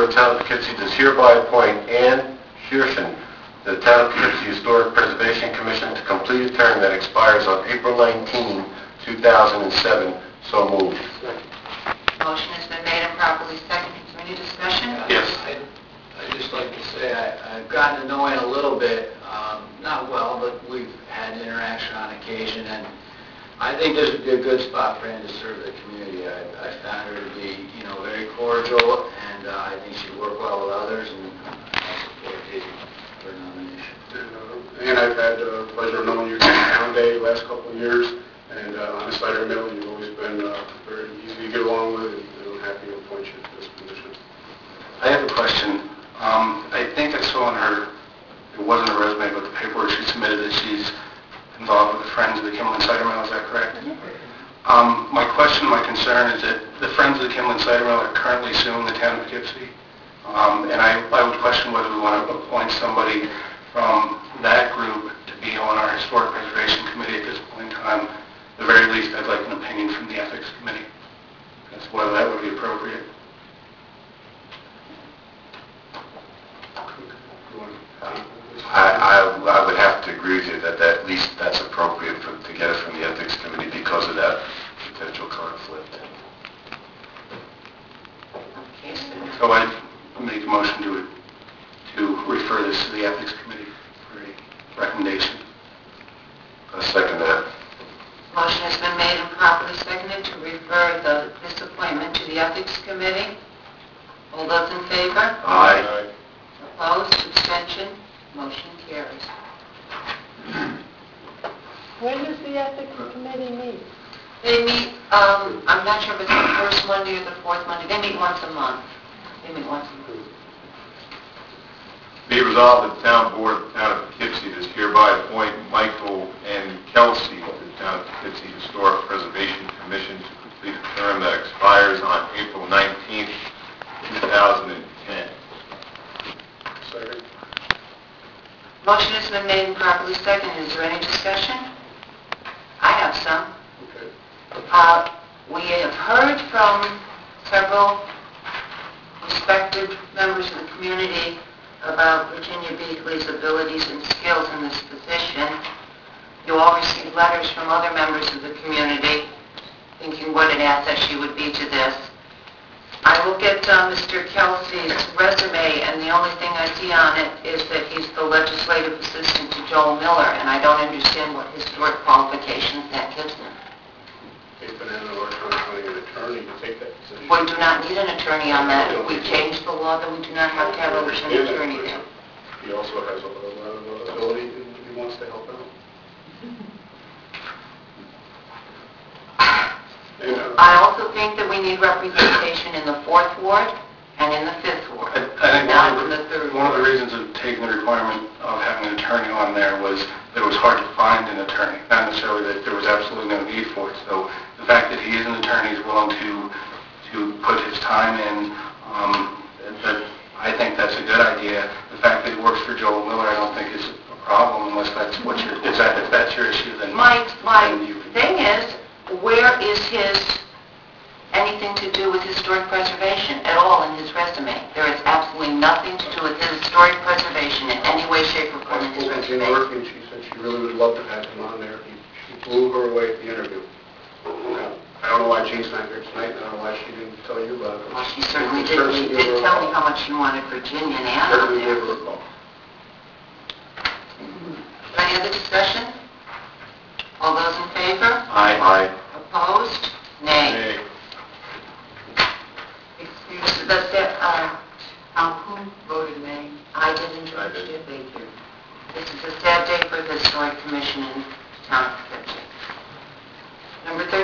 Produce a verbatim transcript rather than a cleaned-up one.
Board of the Town of Poughkeepsie does hereby appoint Ann Shearshin to the Town of Poughkeepsie Historic Preservation Commission to complete a term that expires on April nineteenth, two thousand seven. So moved. Motion has been made and properly seconded. Is there any discussion? Yes. I'd, I'd just like to say I, I've gotten to know Ann a little bit, um, not well, but we've had interaction on occasion, and I think this would be a good spot for Ann to serve the community. I, I found her to be, you know, very cordial, and uh, I think she'd work well with others, and I support her nomination. And, uh, and I've had the pleasure of knowing you from Town Day the last couple of years, and uh, on the Cider Mill, you've always been uh, very easy to get along with, and I'm happy to appoint you to this position. I have a question. Um, I think I saw on her, it wasn't a resume, but the paperwork she submitted that she's involved with the Friends of the Kimberlin Cider Mill. Is that correct? Um, my question, my concern is that the Friends of the Kimberlin Cider Mill are currently suing the town of Poughkeepsie. Um, and I, I would question whether we want to appoint somebody from that group to be on our Historic Preservation Committee at this point in time. At the very least, I'd like an opinion from the Ethics Committee as to whether that would be appropriate. I, I, I would have to agree with you that, that at least that's appropriate for, to get it from the Ethics Committee because of that potential conflict. Okay, so So I make a motion to, to refer this to the Ethics Committee for a recommendation. I second that. motion has been made and properly seconded to refer the, this appointment to the Ethics Committee. All those in favor? Aye. Opposed? Abstention? Motion carries. When does the Ethics Committee meet? They meet, um, I'm not sure if it's the first Monday or the fourth Monday. They meet once a month. They meet once a month. Be resolved that the Town Board of the Town of Poughkeepsie does hereby appoint Michael N. Kelsey to the Town of Poughkeepsie Historic Preservation Commission to complete a term that expires on April nineteenth, two thousand ten. Second. Motion has been made and properly seconded. Is there any discussion? I have some. Okay. Uh, we have heard from several respected members of the community about Virginia Beakley's abilities and skills in this position. You all received letters from other members of the community thinking what an asset she would be to this. I look at uh, Mister Kelsey's resume, and the only thing I see on it is that he's the legislative assistant to Joel Miller, and I don't understand what historic qualifications that gives him. They've been in our finding an attorney to take that position. We do not need an attorney on that. If we change the law, then we do not have to have an Understand that attorney position. there. He also has a lot of ability, and he wants to help out. And, uh, I also think that we need representation in the fourth ward and in the fifth ward, I, I think not one in of, the third the, one of the ward. reasons of taking the requirement of having an attorney on there was that it was hard to find an attorney, not necessarily that there was absolutely no need for it. So the fact that he is an attorney, is willing to to put his time in, um, that, I think that's a good idea. The fact that he works for Joel Miller, I don't think is a problem unless that's what your, is that, if that's your issue, then... My, my then you can- thing is, where is his, anything to do with historic preservation at all in his resume? There is absolutely nothing to do with his historic preservation in any way, shape, or form I in his spoke to Jean resume. Murphy, and she said she really would love to have him on there. He- She blew her away at the interview. Now, I don't know why Jean's not here tonight, and I don't know why she didn't tell you about it. Well, she certainly She did, she gave her did a tell me call. how much she wanted Virginia and Ann on Certainly gave her there. a call. Any other discussion? All those in favor? Aye. Aye. Opposed? Nay. Excuse, the, se- uh, um, who voted nay? I did and I George did. did, thank you. This is a sad day for the Historic Commission in town of Poughkeepsie. Number thirteen.